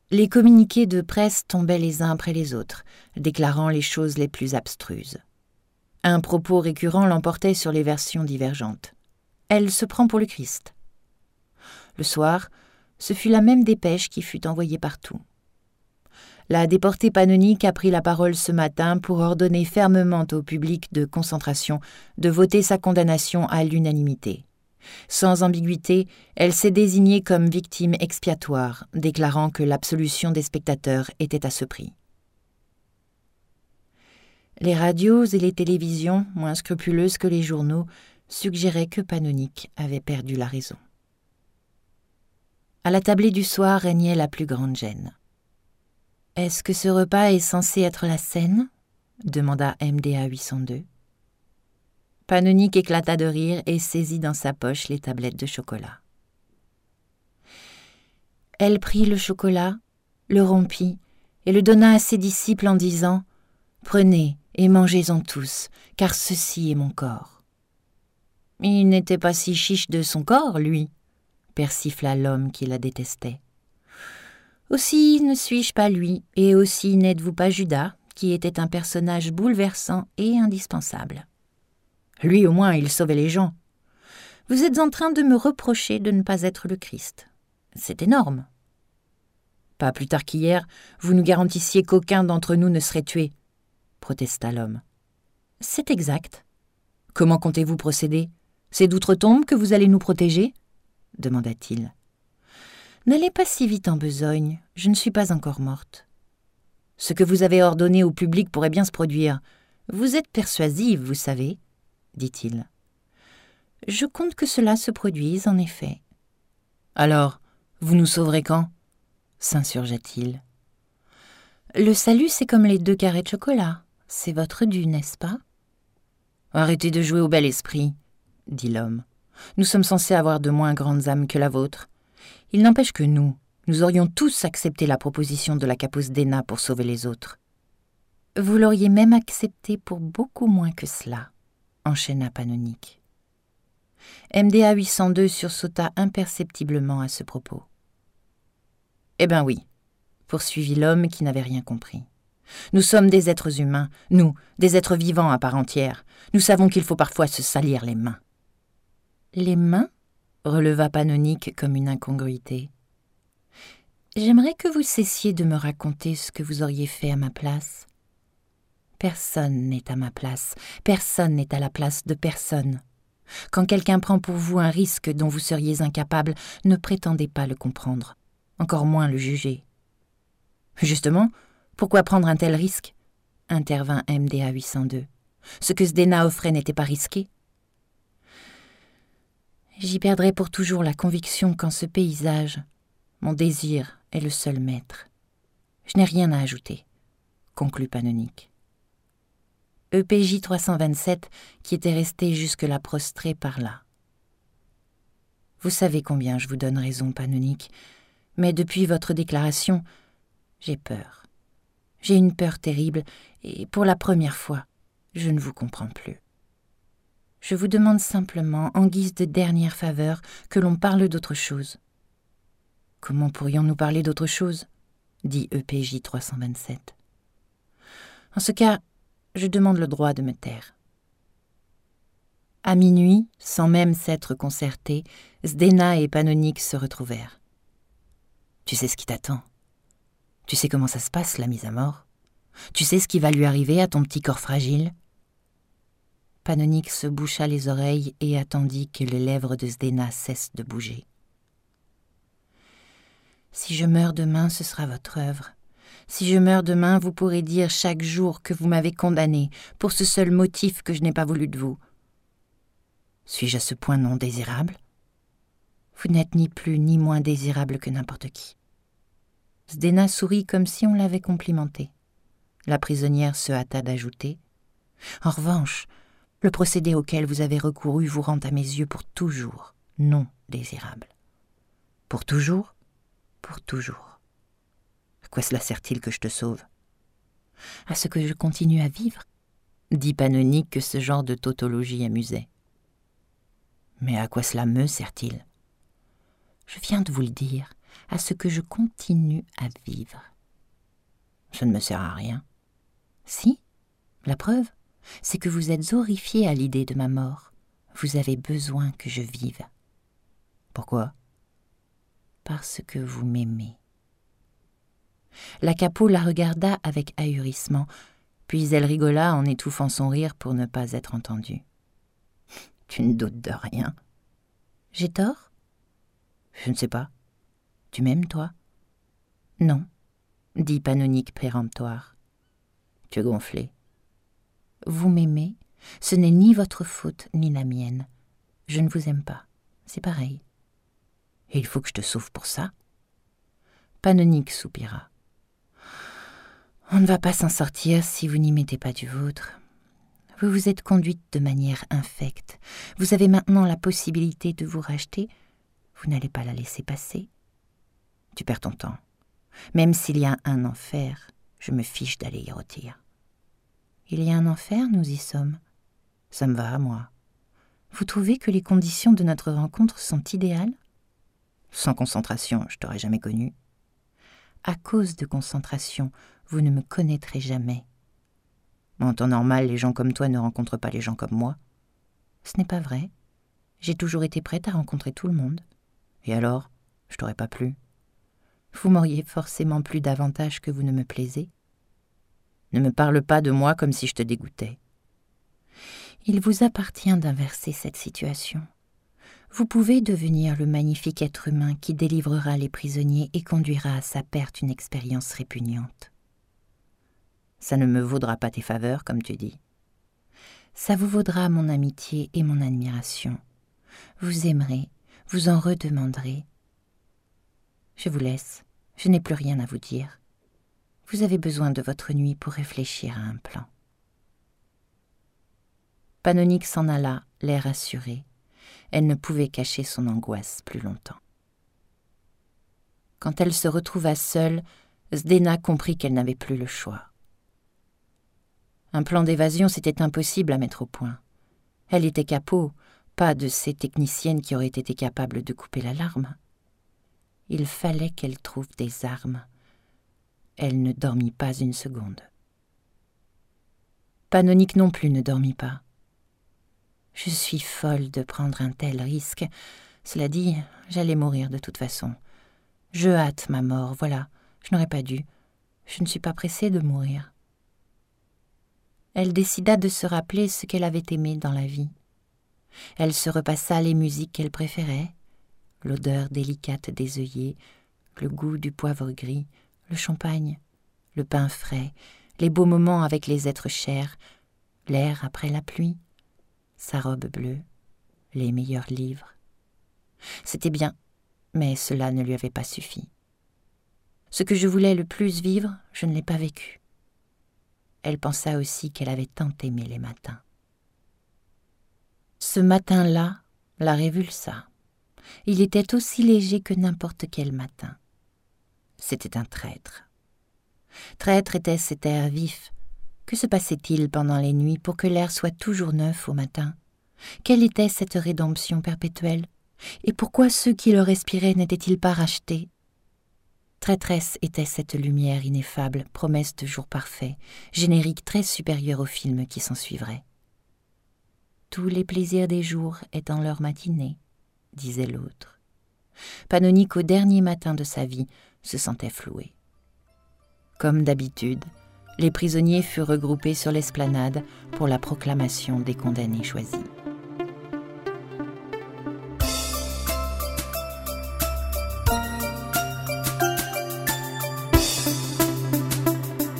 Les communiqués de presse tombaient les uns après les autres, déclarant les choses les plus abstruses. Un propos récurrent l'emportait sur les versions divergentes. « Elle se prend pour le Christ ». Le soir, ce fut la même dépêche qui fut envoyée partout. La déportée Panonique a pris la parole ce matin pour ordonner fermement au public de concentration de voter sa condamnation à l'unanimité. Sans ambiguïté, elle s'est désignée comme victime expiatoire, déclarant que l'absolution des spectateurs était à ce prix. Les radios et les télévisions, moins scrupuleuses que les journaux, suggéraient que Panonique avait perdu la raison. À la tablée du soir régnait la plus grande gêne. « Est-ce que ce repas est censé être la scène ?» demanda MDA 802. Panonique éclata de rire et saisit dans sa poche les tablettes de chocolat. Elle prit le chocolat, le rompit et le donna à ses disciples en disant « Prenez et mangez-en tous, car ceci est mon corps. » Il n'était pas si chiche de son corps, lui, persifla l'homme qui la détestait. Aussi ne suis-je pas lui, et aussi n'êtes-vous pas Judas, qui était un personnage bouleversant et indispensable. Lui, au moins, il sauvait les gens. Vous êtes en train de me reprocher de ne pas être le Christ. C'est énorme. Pas plus tard qu'hier, vous nous garantissiez qu'aucun d'entre nous ne serait tué, protesta l'homme. C'est exact. Comment comptez-vous procéder? C'est d'outre-tombe que vous allez nous protéger? Demanda-t-il. N'allez pas si vite en besogne, je ne suis pas encore morte. Ce que vous avez ordonné au public pourrait bien se produire. Vous êtes persuasive, vous savez, dit-il. Je compte que cela se produise, en effet. Alors, vous nous sauverez quand? S'insurgea-t-il. Le salut, c'est comme les 2 carrés de chocolat. C'est votre dû, n'est-ce pas? Arrêtez de jouer au bel esprit, dit l'homme. Nous sommes censés avoir de moins grandes âmes que la vôtre. Il n'empêche que nous aurions tous accepté la proposition de la Capus Dena pour sauver les autres. Vous l'auriez même accepté pour beaucoup moins que cela, enchaîna Panonique. MDA 802 sursauta imperceptiblement à ce propos. Eh bien oui, poursuivit l'homme qui n'avait rien compris. Nous sommes des êtres humains, nous, des êtres vivants à part entière. Nous savons qu'il faut parfois se salir les mains. Les mains? Releva Panonique comme une incongruité. J'aimerais que vous cessiez de me raconter ce que vous auriez fait à ma place. Personne n'est à ma place, personne n'est à la place de personne. Quand quelqu'un prend pour vous un risque dont vous seriez incapable, ne prétendez pas le comprendre, encore moins le juger. Justement, pourquoi prendre un tel risque? Intervint MDA 802. Ce que Zdena offrait n'était pas risqué. J'y perdrai pour toujours la conviction qu'en ce paysage, mon désir est le seul maître. Je n'ai rien à ajouter, conclut Panonique. EPJ 327, qui était resté jusque-là prostré, parla. Vous savez combien je vous donne raison, Panonique, mais depuis votre déclaration, j'ai peur. J'ai une peur terrible, et pour la première fois, je ne vous comprends plus. Je vous demande simplement, en guise de dernière faveur, que l'on parle d'autre chose. Comment pourrions-nous parler d'autre chose? Dit EPJ 327. En ce cas, je demande le droit de me taire. À minuit, sans même s'être concertés, Zdena et Panonique se retrouvèrent. Tu sais ce qui t'attend. Tu sais comment ça se passe, la mise à mort. Tu sais ce qui va lui arriver à ton petit corps fragile. Panonique se boucha les oreilles et attendit que les lèvres de Zdena cessent de bouger. Si je meurs demain, ce sera votre œuvre. Si je meurs demain, vous pourrez dire chaque jour que vous m'avez condamné pour ce seul motif que je n'ai pas voulu de vous. Suis-je à ce point non désirable? Vous n'êtes ni plus ni moins désirable que n'importe qui. Zdena sourit comme si on l'avait complimenté. La prisonnière se hâta d'ajouter. En revanche, le procédé auquel vous avez recouru vous rend à mes yeux pour toujours non désirable. Pour toujours? Pour toujours. À quoi cela sert-il que je te sauve? À ce que je continue à vivre, dit Panonique que ce genre de tautologie amusait. Mais à quoi cela me sert-il? Je viens de vous le dire, à ce que je continue à vivre. Ça ne me sert à rien. Si, la preuve, c'est que vous êtes horrifié à l'idée de ma mort. Vous avez besoin que je vive. Pourquoi ? Parce que vous m'aimez. La capot la regarda avec ahurissement, puis elle rigola en étouffant son rire pour ne pas être entendue. « Tu ne doutes de rien. »« J'ai tort ? » ?»« Je ne sais pas. Tu m'aimes, toi ?»« Non, » dit Panonique péremptoire. « Tu es gonflé. »« Vous m'aimez, ce n'est ni votre faute ni la mienne. Je ne vous aime pas, c'est pareil. »« Et il faut que je te sauve pour ça ?» Panonique soupira. « On ne va pas s'en sortir si vous n'y mettez pas du vôtre. Vous vous êtes conduite de manière infecte. Vous avez maintenant la possibilité de vous racheter. Vous n'allez pas la laisser passer. Tu perds ton temps. Même s'il y a un enfer, je me fiche d'aller y rôtir. »« Il y a un enfer, nous y sommes. Ça me va à moi. Vous trouvez que les conditions de notre rencontre sont idéales ? Sans concentration, je t'aurais jamais connu. À cause de concentration, vous ne me connaîtrez jamais. En temps normal, les gens comme toi ne rencontrent pas les gens comme moi. Ce n'est pas vrai. J'ai toujours été prête à rencontrer tout le monde. Et alors, je t'aurais pas plu. Vous m'auriez forcément plu davantage que vous ne me plaisez. Ne me parle pas de moi comme si je te dégoûtais. Il vous appartient d'inverser cette situation. Vous pouvez devenir le magnifique être humain qui délivrera les prisonniers et conduira à sa perte une expérience répugnante. Ça ne me vaudra pas tes faveurs, comme tu dis. Ça vous vaudra mon amitié et mon admiration. Vous aimerez, vous en redemanderez. Je vous laisse, je n'ai plus rien à vous dire. Vous avez besoin de votre nuit pour réfléchir à un plan. Panonique s'en alla, l'air assuré. Elle ne pouvait cacher son angoisse plus longtemps. Quand elle se retrouva seule, Zdena comprit qu'elle n'avait plus le choix. Un plan d'évasion, c'était impossible à mettre au point. Elle était capot, pas de ces techniciennes qui auraient été capables de couper l'alarme. Il fallait qu'elle trouve des armes. Elle ne dormit pas une seconde. Panonique non plus ne dormit pas. « Je suis folle de prendre un tel risque. Cela dit, j'allais mourir de toute façon. Je hâte ma mort, voilà, je n'aurais pas dû. Je ne suis pas pressée de mourir. » Elle décida de se rappeler ce qu'elle avait aimé dans la vie. Elle se repassa les musiques qu'elle préférait, l'odeur délicate des œillets, le goût du poivre gris, le champagne, le pain frais, les beaux moments avec les êtres chers, l'air après la pluie, sa robe bleue, les meilleurs livres. C'était bien, mais cela ne lui avait pas suffi. Ce que je voulais le plus vivre, je ne l'ai pas vécu. Elle pensa aussi qu'elle avait tant aimé les matins. Ce matin-là la révulsa. Il était aussi léger que n'importe quel matin. C'était un traître. Traître était cet air vif. Que se passait-il pendant les nuits pour que l'air soit toujours neuf au matin ? Quelle était cette rédemption perpétuelle ? Et pourquoi ceux qui le respiraient n'étaient-ils pas rachetés ? Traîtresse était cette lumière ineffable, promesse de jour parfait, générique très supérieur au film qui s'ensuivrait. « Tous les plaisirs des jours étant leur matinée », disait l'autre. Panonique, au dernier matin de sa vie, se sentait flouée. Comme d'habitude, les prisonniers furent regroupés sur l'esplanade pour la proclamation des condamnés choisis.